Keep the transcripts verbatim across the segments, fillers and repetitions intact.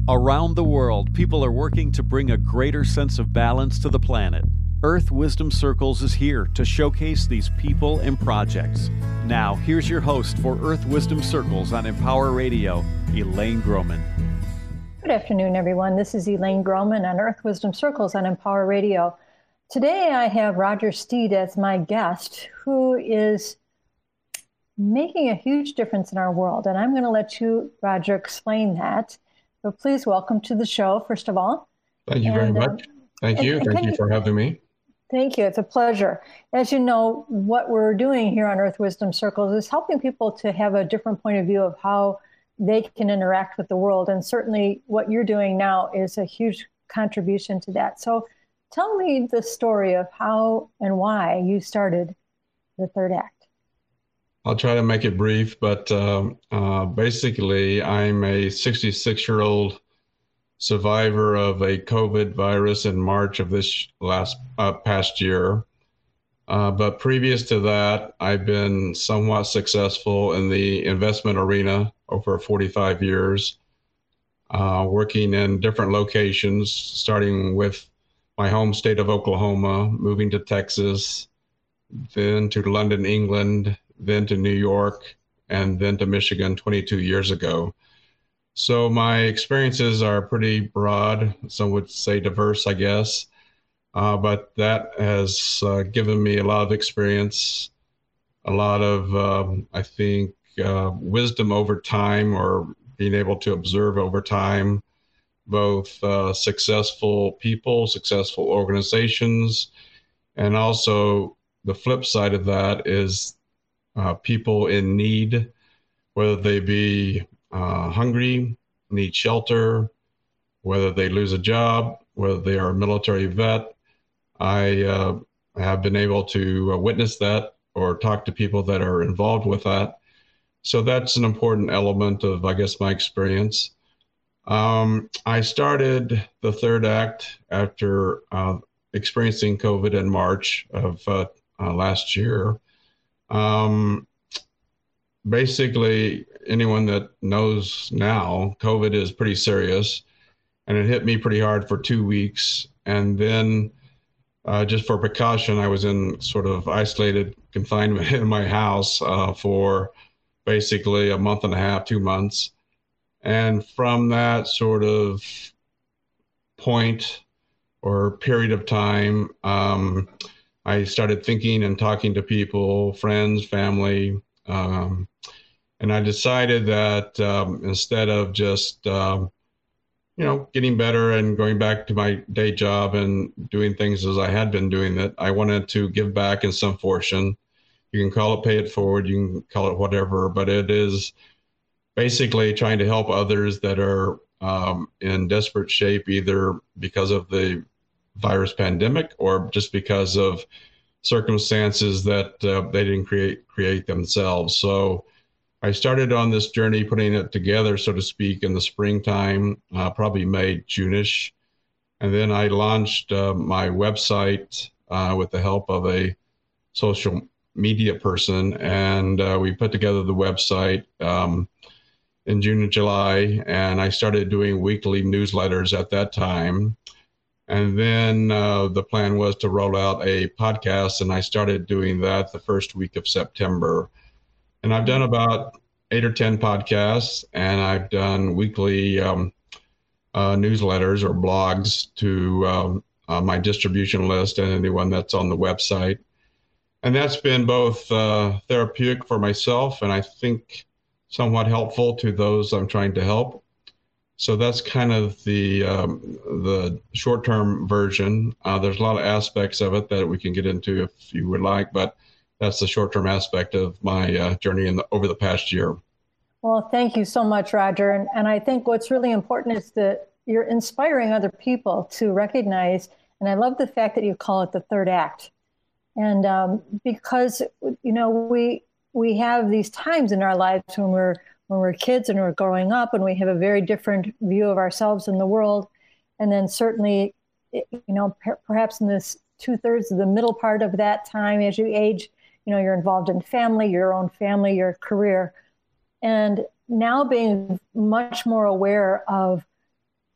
Around the world, people are working to bring a greater sense of balance to the planet. Earth Wisdom Circles is here to showcase these people and projects. Now, here's your host for Earth Wisdom Circles on Empower Radio, Elaine Groman. Good afternoon, everyone. This is Elaine Groman on Earth Wisdom Circles on Empower Radio. Today, I have Roger Steed as my guest, who is making a huge difference in our world. And I'm going to let you, Roger, explain that. So please welcome to the show, first of all. Thank you very and, much. Um, Thank you. and, Thank and you for having me. Thank you. It's a pleasure. As you know, what we're doing here on Earth Wisdom Circles is helping people to have a different point of view of how they can interact with the world. And certainly what you're doing now is a huge contribution to that. So tell me the story of how and why you started the Third Act. I'll try to make it brief, but um, uh, basically, I'm a sixty-six-year-old survivor of a COVID virus in March of this last uh, past year. Uh, but previous to that, I've been somewhat successful in the investment arena over forty-five years, uh, working in different locations, starting with my home state of Oklahoma, moving to Texas, then to London, England, then to New York, and then to Michigan twenty-two years ago. So my experiences are pretty broad, some would say diverse, I guess, uh, but that has uh, given me a lot of experience, a lot of, um, I think, uh, wisdom over time, or being able to observe over time, both uh, successful people, successful organizations, and also the flip side of that is Uh, people in need, whether they be uh, hungry, need shelter, whether they lose a job, whether they are a military vet. I uh, have been able to uh, witness that or talk to people that are involved with that. So that's an important element of, I guess, my experience. Um, I started the Third Act after uh, experiencing COVID in March of uh, uh, last year. Um, basically, anyone that knows now, COVID is pretty serious, and it hit me pretty hard for two weeks. And then uh, just for precaution, I was in sort of isolated confinement in my house uh, for basically a month and a half, two months. And from that sort of point or period of time, um, I started thinking and talking to people, friends, family, um, and I decided that um, instead of just, um, you know, getting better and going back to my day job and doing things as I had been doing it, I wanted to give back in some portion. You can call it pay it forward, you can call it whatever, but it is basically trying to help others that are um, in desperate shape, either because of the virus pandemic or just because of circumstances that uh, they didn't create create themselves. So I started on this journey, putting it together, so to speak, in the springtime, uh, probably May, June-ish. And then I launched uh, my website uh, with the help of a social media person. And uh, we put together the website um, in June and July. And I started doing weekly newsletters at that time. And then uh, the plan was to roll out a podcast, and I started doing that the first week of September. And I've done about eight or ten podcasts, and I've done weekly um, uh, newsletters or blogs to um, uh, my distribution list and anyone that's on the website. And that's been both uh, therapeutic for myself and I think somewhat helpful to those I'm trying to help. So that's kind of the um, the short-term version. Uh, there's a lot of aspects of it that we can get into if you would like, but that's the short-term aspect of my uh, journey in the, over the past year. Well, thank you so much, Roger. And, and I think what's really important is that you're inspiring other people to recognize, and I love the fact that you call it the Third Act. And um, because, you know, we we have these times in our lives when we're when we're kids and we're growing up and we have a very different view of ourselves in the world. And then certainly, you know, per- perhaps in this two thirds of the middle part of that time, as you age, you know, you're involved in family, your own family, your career. And now being much more aware of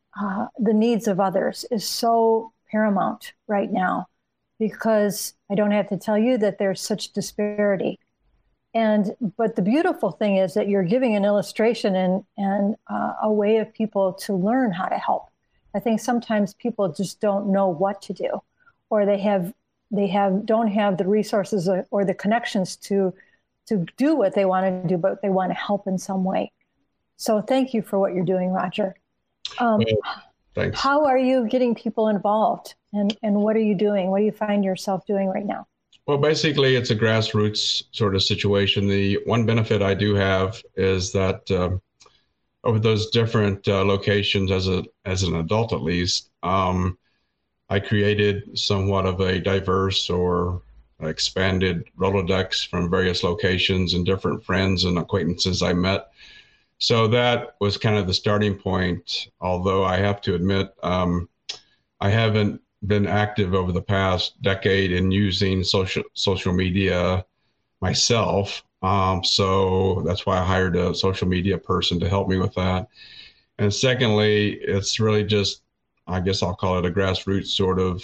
uh, the needs of others is so paramount right now, because I don't have to tell you that there's such disparity. And but the beautiful thing is that you're giving an illustration and, and uh, a way of people to learn how to help. I think sometimes people just don't know what to do, or they have they have don't have the resources or, or the connections to to do what they want to do, but they want to help in some way. So thank you for what you're doing, Roger. Um, well, thanks. How are you getting people involved, and, and what are you doing? What do you find yourself doing right now? Well, basically, it's a grassroots sort of situation. The one benefit I do have is that um, over those different uh, locations, as a as an adult at least, um, I created somewhat of a diverse or expanded Rolodex from various locations and different friends and acquaintances I met. So that was kind of the starting point, although I have to admit, um, I haven't been active over the past decade in using social social media myself. Um, so that's why I hired a social media person to help me with that. And secondly, it's really just, I guess I'll call it a grassroots sort of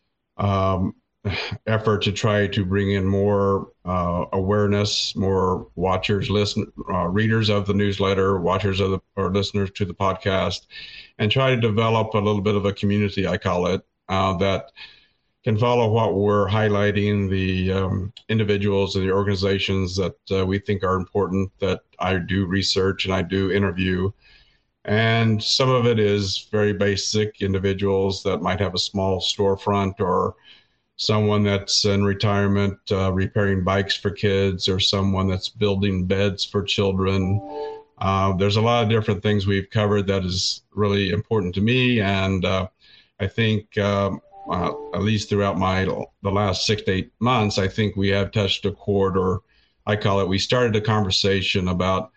um, effort to try to bring in more uh, awareness, more watchers, listen, uh, readers of the newsletter, watchers of the, or listeners to the podcast, and try to develop a little bit of a community, I call it, uh, that can follow what we're highlighting, the um, individuals and the organizations that uh, we think are important, that I do research and I do interview. And some of it is very basic individuals that might have a small storefront, or someone that's in retirement uh, repairing bikes for kids, or someone that's building beds for children. Uh, there's a lot of different things we've covered that is really important to me. And uh, I think um, uh, at least throughout my the last six to eight months, I think we have touched a chord, or I call it, we started a conversation about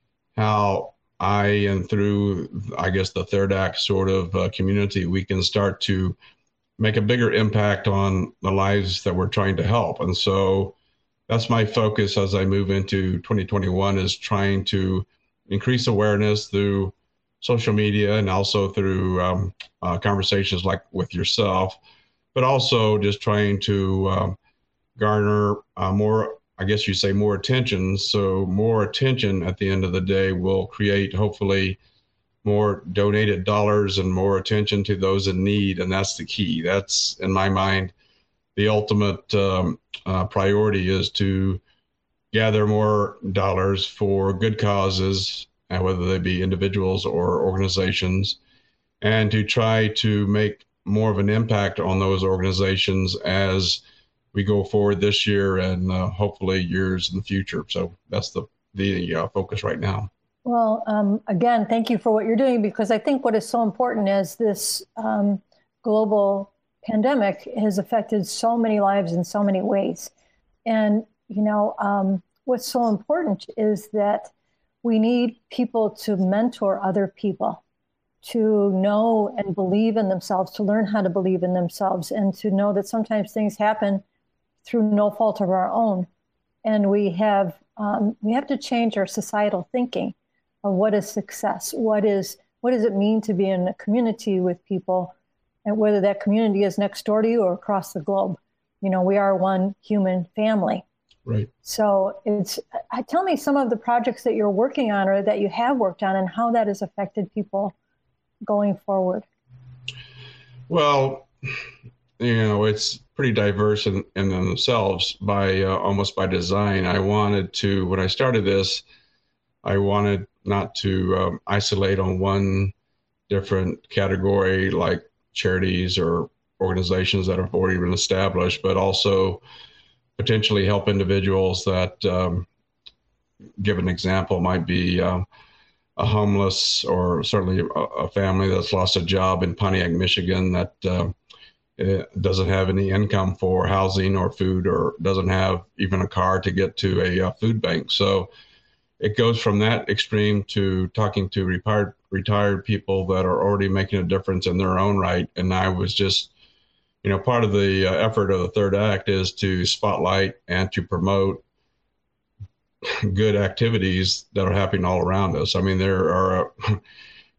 how I, and through, I guess, the Third Act sort of uh, community, we can start to make a bigger impact on the lives that we're trying to help. And so that's my focus as I move into twenty twenty-one, is trying to increase awareness through social media and also through um, uh, conversations like with yourself, but also just trying to um, garner uh, more, I guess you say, more attention. So more attention at the end of the day will create, hopefully, more donated dollars and more attention to those in need. And that's the key. That's, in my mind, the ultimate um, uh, priority, is to gather more dollars for good causes, uh, whether they be individuals or organizations, and to try to make more of an impact on those organizations as we go forward this year and uh, hopefully years in the future. So that's the, the uh, focus right now. Well, um, again, thank you for what you're doing, because I think what is so important is this um, global pandemic has affected so many lives in so many ways. And, you know, um, what's so important is that we need people to mentor other people, to know and believe in themselves, to learn how to believe in themselves, and to know that sometimes things happen through no fault of our own. And we have um, we have to change our societal thinking of what is success, what is what does it mean to be in a community with people, and whether that community is next door to you or across the globe. You know, we are one human family. Right. So it's uh, tell me some of the projects that you're working on, or that you have worked on, and how that has affected people going forward. Well, you know, it's pretty diverse in, in themselves by uh, almost by design. I wanted to, when I started this, I wanted not to um, isolate on one different category like charities or organizations that have already been established, but also potentially help individuals that, um, give an example, might be um, a homeless, or certainly a, a family that's lost a job in Pontiac, Michigan, that uh, doesn't have any income for housing or food, or doesn't have even a car to get to a, a food bank. So it goes from that extreme to talking to retired retired people that are already making a difference in their own right. And I was just, you know, part of the uh, effort of the Third Act is to spotlight and to promote good activities that are happening all around us. I mean, there are,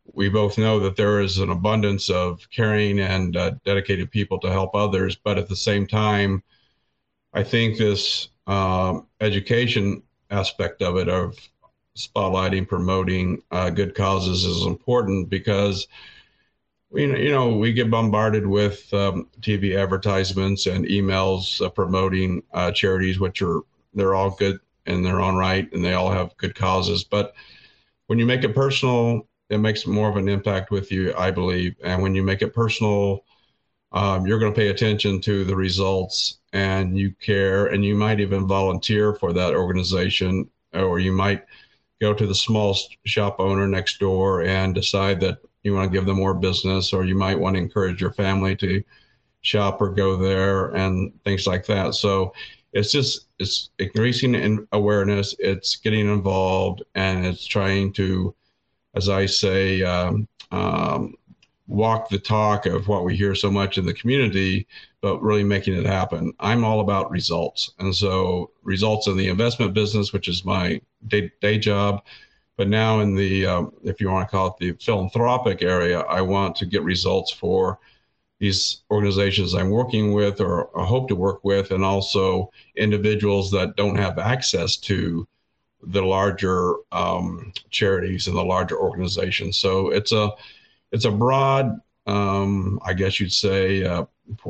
we both know that there is an abundance of caring and uh, dedicated people to help others. But at the same time, I think this um, education aspect of it, of spotlighting, promoting uh, good causes, is important because we, you know, we get bombarded with um, T V advertisements and emails uh, promoting uh, charities, which are, they're all good in their own right, and they all have good causes. But when you make it personal, it makes more of an impact with you, I believe. And when you make it personal, um, you're going to pay attention to the results, and you care, and you might even volunteer for that organization, or you might go to the small shop owner next door and decide that you want to give them more business, or you might want to encourage your family to shop or go there and things like that. So it's just, it's increasing in awareness, it's getting involved, and it's trying to, as I say, um, um, walk the talk of what we hear so much in the community, but really making it happen. I'm all about results. And so results in the investment business, which is my day, day job, but now in the, um, if you want to call it the philanthropic area, I want to get results for these organizations I'm working with, or, or hope to work with, and also individuals that don't have access to the larger um, charities and the larger organizations. So it's a, it's a broad, um, I guess you'd say, uh,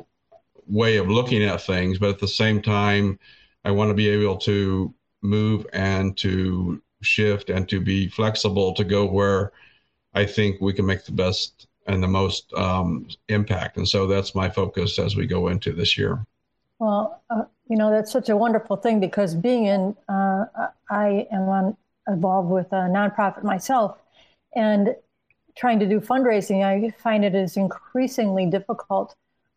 way of looking at things, but at the same time, I want to be able to move and to shift and to be flexible to go where I think we can make the best and the most um, impact. And so that's my focus as we go into this year. Well, uh, you know, that's such a wonderful thing, because being in, uh, I am on, involved with a nonprofit myself, and trying to do fundraising, I find it is increasingly difficult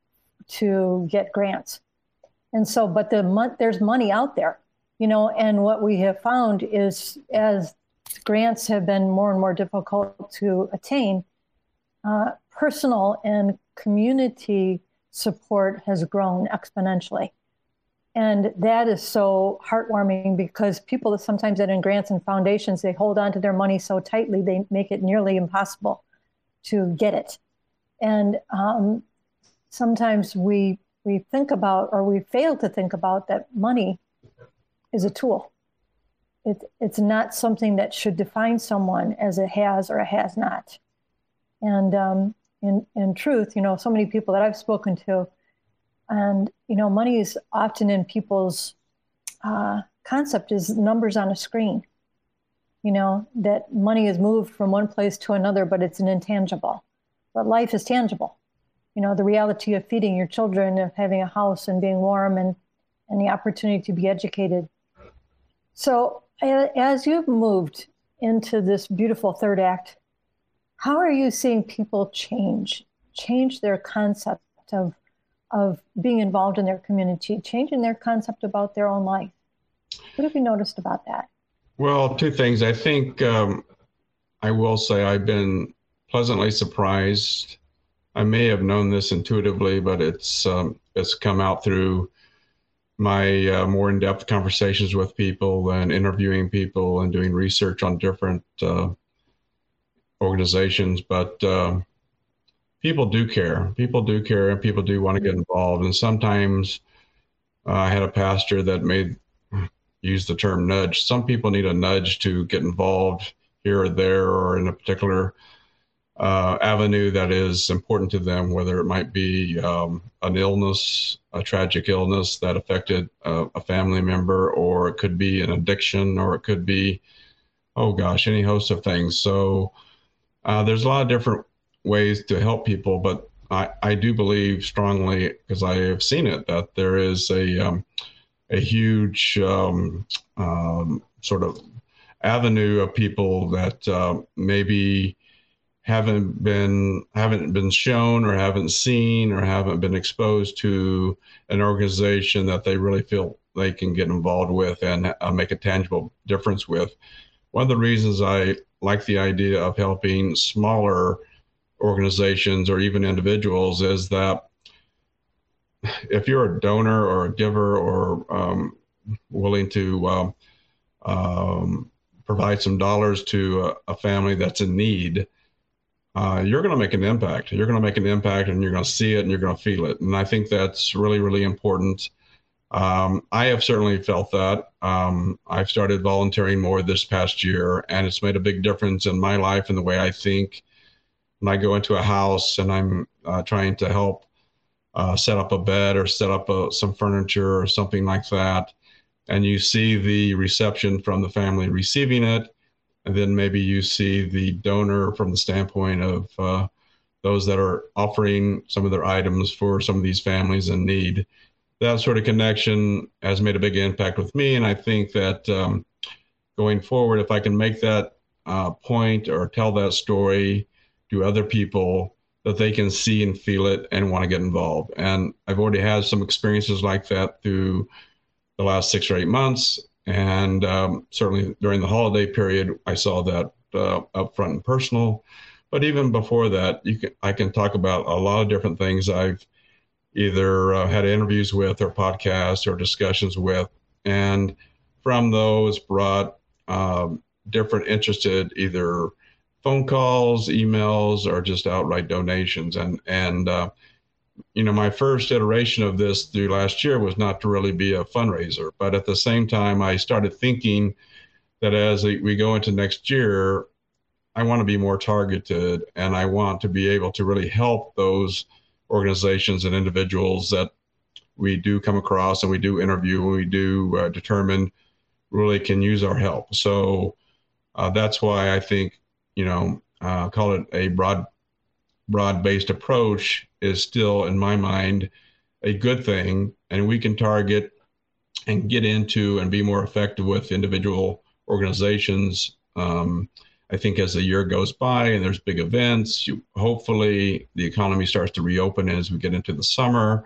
to get grants. And so, but the mon- there's money out there, you know, and what we have found is, as grants have been more and more difficult to attain, uh, personal and community support has grown exponentially. And that is so heartwarming, because people sometimes that in grants and foundations, they hold on to their money so tightly, they make it nearly impossible to get it. And um, sometimes we we think about, or we fail to think about, that money is a tool. It, it's not something that should define someone as a has or a has not. And um, in, in truth, you know, so many people that I've spoken to, and, you know, money is often in people's uh, concept is numbers on a screen. You know, that money is moved from one place to another, but it's an intangible. But life is tangible. You know, the reality of feeding your children, of having a house and being warm, and, and the opportunity to be educated. So as you've moved into this beautiful third act, how are you seeing people change, change their concept of, of being involved in their community, changing their concept about their own life? What have you noticed about that? Well, two things. I think um, I will say I've been pleasantly surprised. I may have known this intuitively, but it's um, it's come out through my uh, more in-depth conversations with people and interviewing people and doing research on different uh, organizations. But uh, people do care. People do care, and people do want to get involved. And sometimes uh, I had a pastor that made use the term nudge. Some people need a nudge to get involved here or there, or in a particular uh, avenue that is important to them, whether it might be um, an illness, a tragic illness that affected uh, a family member, or it could be an addiction, or it could be, oh gosh, any host of things. So uh, there's a lot of different ways to help people, but I, I do believe strongly, because I have seen it, that there is a um, a huge um, um, sort of avenue of people that uh, maybe haven't been haven't been shown, or haven't seen, or haven't been exposed to an organization that they really feel they can get involved with and uh, make a tangible difference with. One of the reasons I like the idea of helping smaller organizations or even individuals is that if you're a donor or a giver, or um, willing to um, um, provide some dollars to a, a family that's in need, uh, you're going to make an impact. You're going to make an impact, and you're going to see it, and you're going to feel it. And I think that's really, really important. Um, I have certainly felt that. Um, I've started volunteering more this past year, and it's made a big difference in my life and the way I think. When I go into a house and I'm uh, trying to help uh, set up a bed or set up a, some furniture or something like that, and you see the reception from the family receiving it, and then maybe you see the donor from the standpoint of uh, those that are offering some of their items for some of these families in need. That sort of connection has made a big impact with me. And I think that um, going forward, if I can make that uh, point or tell that story to other people, that they can see and feel it and want to get involved. And I've already had some experiences like that through the last six or eight months. And um, certainly during the holiday period, I saw that uh, up front and personal. But even before that, you can, I can talk about a lot of different things I've either uh, had interviews with or podcasts or discussions with. And from those brought um, different interested either phone calls, emails, or just outright donations. And, and uh, you know, my first iteration of this through last year was not to really be a fundraiser. But at the same time, I started thinking that as we go into next year, I want to be more targeted, and I want to be able to really help those organizations and individuals that we do come across and we do interview and we do uh, determine really can use our help. So uh, that's why I think, you know, uh, call it a broad, broad-based approach is still, in my mind, a good thing. And we can target and get into and be more effective with individual organizations. Um, I think as the year goes by and there's big events, you, hopefully the economy starts to reopen as we get into the summer.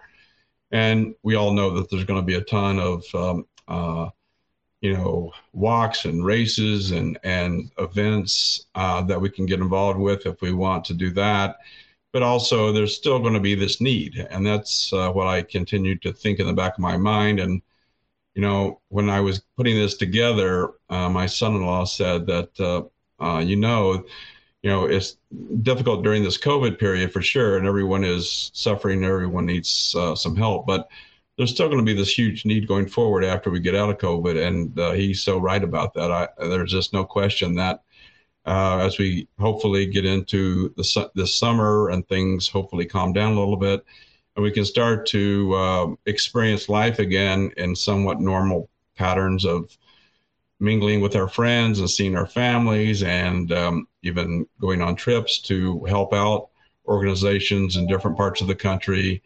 And we all know that there's going to be a ton of, um, uh, you know, walks and races and, and events uh, that we can get involved with if we want to do that. But also there's still going to be this need. And that's uh, what I continue to think in the back of my mind. And, you know, when I was putting this together, uh, my son-in-law said that, uh, uh, you know, you know, it's difficult during this COVID period for sure. And everyone is suffering. Everyone needs uh, some help. But there's still going to be this huge need going forward after we get out of COVID. And uh, he's so right about that. I, there's just no question that uh, as we hopefully get into the su- this summer and things hopefully calm down a little bit, and we can start to uh, experience life again in somewhat normal patterns of mingling with our friends and seeing our families, and um, even going on trips to help out organizations in different parts of the country.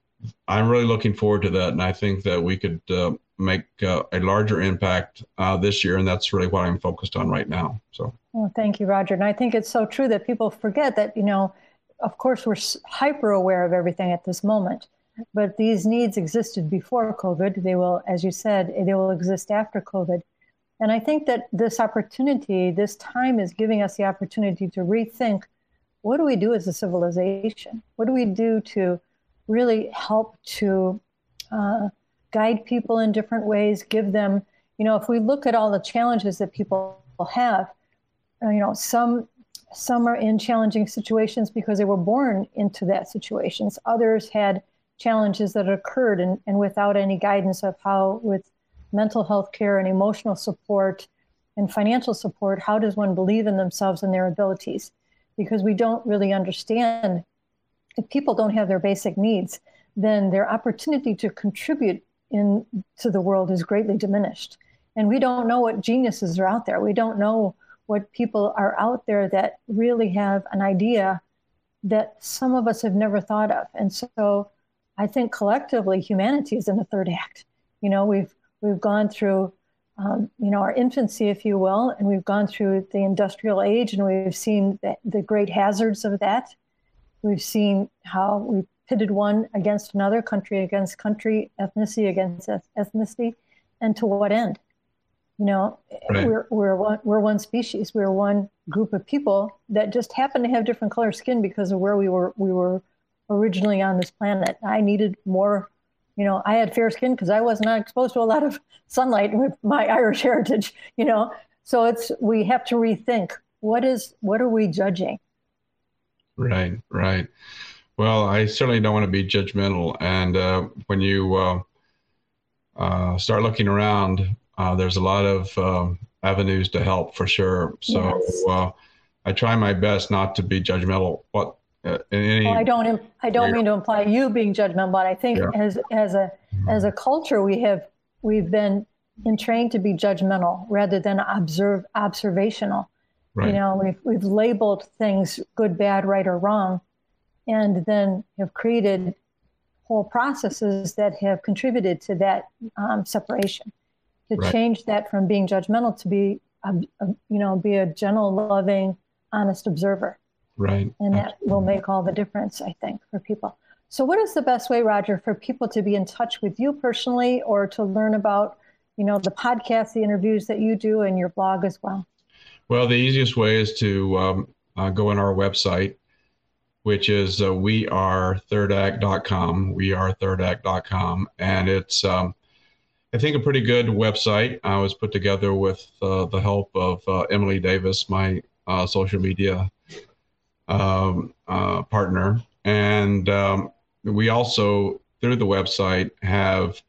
I'm really looking forward to that, and I think that we could uh, make uh, a larger impact uh, this year, and that's really what I'm focused on right now. So, well, thank you, Roger. And I think it's so true that people forget that, you know, of course, we're hyper aware of everything at this moment, but these needs existed before COVID. They will, as you said, they will exist after COVID. And I think that this opportunity, this time is giving us the opportunity to rethink, what do we do as a civilization? What do we do to really help to uh, guide people in different ways, give them, you know, if we look at all the challenges that people have, uh, you know, some some are in challenging situations because they were born into that situations. Others had challenges that occurred and, and without any guidance of how, with mental health care and emotional support and financial support, how does one believe in themselves and their abilities? Because we don't really understand, if people don't have their basic needs, then their opportunity to contribute in to the world is greatly diminished. And we don't know what geniuses are out there. We don't know what people are out there that really have an idea that some of us have never thought of. And so I think collectively humanity is in the third act. You know, we've we've gone through, um, you know, our infancy, if you will, and we've gone through the industrial age, and we've seen the, the great hazards of that. We've seen how we pitted one against another, country against country, ethnicity against ethnicity, and to what end? You know, right. we're we're one we're one species. We're one group of people that just happen to have different color skin because of where we were we were originally on this planet. I needed more, you know, I had fair skin because I was not exposed to a lot of sunlight with my Irish heritage. You know, so it's we have to rethink what is what are we judging? Right, right. Well, I certainly don't want to be judgmental. And uh, when you uh, uh, start looking around, uh, there's a lot of um, avenues to help for sure. So Yes. uh, I try my best not to be judgmental. What uh, in any Well, I don't. I don't mean to imply you being judgmental, but I think Yeah. as as a as a culture, we have we've been entrained to be judgmental rather than observe observational. Right. You know, we've we've labeled things good, bad, right, or wrong, and then have created whole processes that have contributed to that um, separation. To Right. change that from being judgmental to be, a, a, you know, be a gentle, loving, honest observer. Right. And that will make all the difference, I think, for people. So what is the best way, Roger, for people to be in touch with you personally or to learn about, you know, the podcast, the interviews that you do and your blog as well? Well, the easiest way is to um, uh, go on our website, which is uh, we are third act dot com, we are third act dot com. And it's, um, I think, a pretty good website. I was put together with uh, the help of uh, Emily Davis, my uh, social media um, uh, partner. And um, we also, through the website, have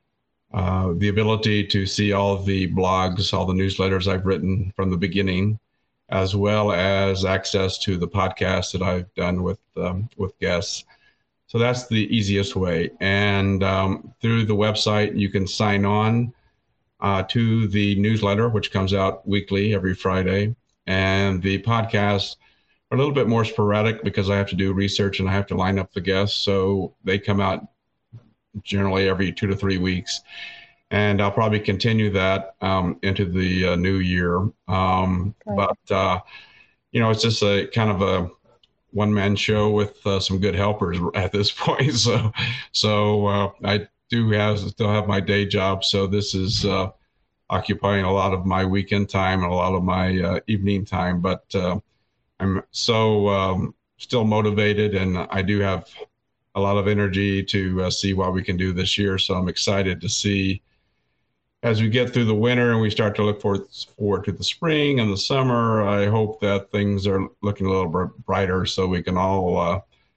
uh, the ability to see all of the blogs, all the newsletters I've written from the beginning, as well as access to the podcast that I've done with um, with guests. So that's the easiest way. And um, through the website, you can sign on uh, to the newsletter, which comes out weekly every Friday. And the podcasts are a little bit more sporadic because I have to do research and I have to line up the guests. So they come out generally every two to three weeks. And I'll probably continue that um, into the uh, new year. Um, Right. But, uh, you know, it's just a kind of a one-man show with uh, some good helpers at this point. So, so uh, I do have still have my day job. So this is uh, occupying a lot of my weekend time and a lot of my uh, evening time. But uh, I'm so um, still motivated, and I do have a lot of energy to uh, see what we can do this year. So I'm excited to see as we get through the winter and we start to look forward, forward to the spring and the summer. I hope that things are looking a little bit brighter so we can all uh,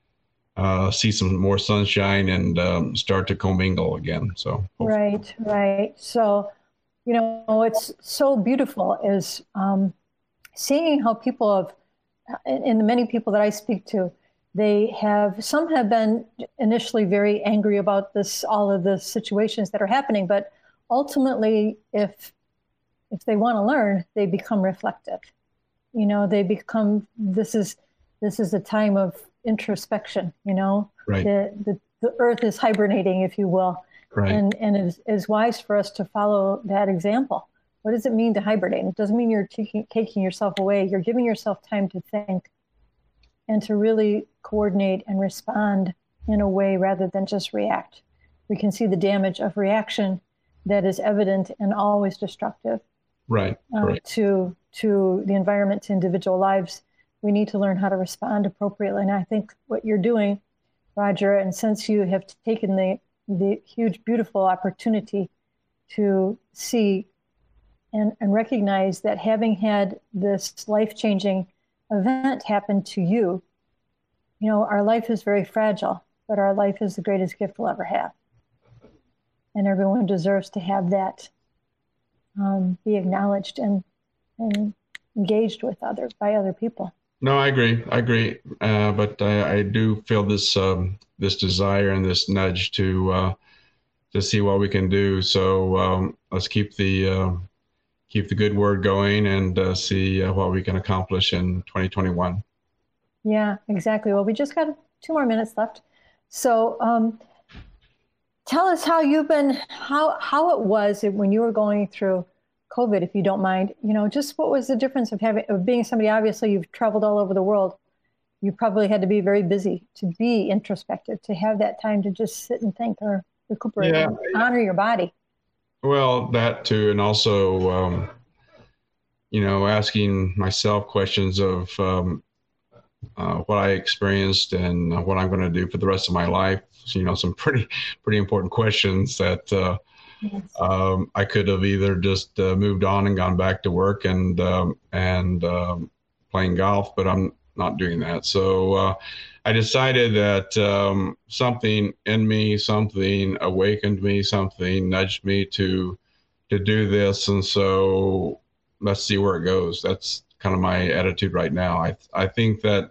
uh, see some more sunshine and um, start to commingle again. So hopefully. Right, right. So, you know, what's so beautiful is um, seeing how people have, and the many people that I speak to, they have, some have been initially very angry about this, all of the situations that are happening, but ultimately, if if they want to learn, they become reflective. You know, they become, this is this is a time of introspection, you know. Right. The, the, the earth is hibernating, if you will. Right. And, and it is, is wise for us to follow that example. What does it mean to hibernate? It doesn't mean you're taking, taking yourself away. You're giving yourself time to think and to really coordinate and respond in a way rather than just react. We can see the damage of reaction that is evident and always destructive. Right. Uh, to to the environment, to individual lives. We need to learn how to respond appropriately. And I think what you're doing, Roger, and since you have taken the the huge, beautiful opportunity to see and, and recognize that having had this life-changing event happen to you, you know, our life is very fragile, but our life is the greatest gift we'll ever have. And everyone deserves to have that um, be acknowledged and, and engaged with others by other people. No, I agree. I agree. Uh, but I, I do feel this um, this desire and this nudge to uh, to see what we can do. So um, let's keep the uh, keep the good word going and uh, see uh, what we can accomplish in twenty twenty-one. Yeah, exactly. Well, we just got two more minutes left. So um, tell us how you've been, how how it was when you were going through COVID, if you don't mind. You know, just what was the difference of having of being somebody? Obviously, you've traveled all over the world. You probably had to be very busy to be introspective, to have that time to just sit and think or recuperate, Yeah. and honor your body. Well, that too, and also, um, you know, asking myself questions of um, uh, what I experienced and uh, what I'm going to do for the rest of my life. So, you know, some pretty, pretty important questions that uh, Yes. um, I could have either just uh, moved on and gone back to work and um, and um, playing golf, but I'm not doing that. So uh, I decided that um, something in me, something awakened me, something nudged me to to do this, and so let's see where it goes. That's kind of my attitude right now. I I think that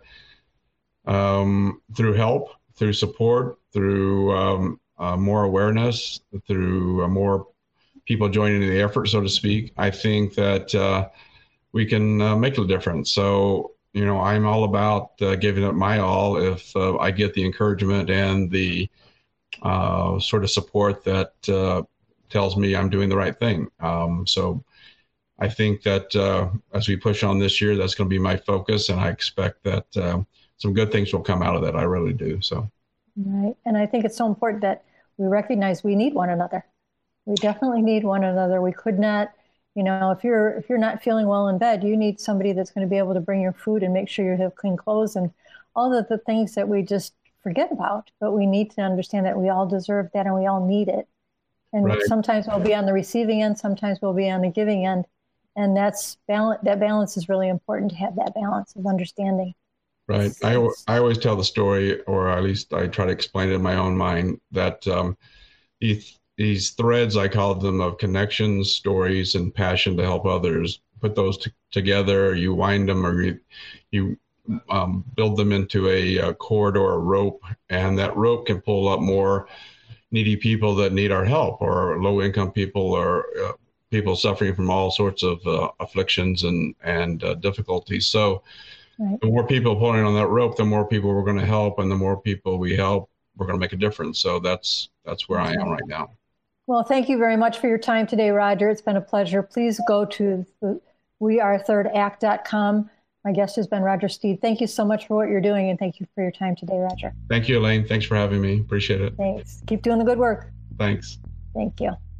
um, through help, through support, through um, uh, more awareness, through uh, more people joining the effort, so to speak, I think that uh, we can uh, make a difference. So, you know, I'm all about uh, giving it my all if uh, I get the encouragement and the uh, sort of support that uh, tells me I'm doing the right thing. Um, so I think that uh, as we push on this year, that's going to be my focus, and I expect that uh, some good things will come out of that. I really do. So, right. And I think it's so important that we recognize we need one another. We definitely need one another. We could not, you know, if you're if you're not feeling well in bed, you need somebody that's going to be able to bring your food and make sure you have clean clothes and all of the things that we just forget about. But we need to understand that we all deserve that and we all need it. And right. Sometimes we'll be on the receiving end, sometimes we'll be on the giving end. And that's balance. That balance is really important, to have that balance of understanding. Right. I, I always tell the story, or at least I try to explain it in my own mind, that um, these, these threads, I call them, of connections, stories, and passion to help others, put those t- together, you wind them, or you, you um, build them into a, a cord or a rope, and that rope can pull up more needy people that need our help, or low-income people, or uh, people suffering from all sorts of uh, afflictions and, and uh, difficulties. So right. The more people pulling on that rope, the more people we're going to help, and the more people we help, we're going to make a difference. So that's that's where I am right now. Well, thank you very much for your time today, Roger. It's been a pleasure. Please go to the we are third act dot com. My guest has been Roger Steed. Thank you so much for what you're doing, and thank you for your time today, Roger. Thank you, Elaine. Thanks for having me. Appreciate it. Thanks. Keep doing the good work. Thanks. Thank you.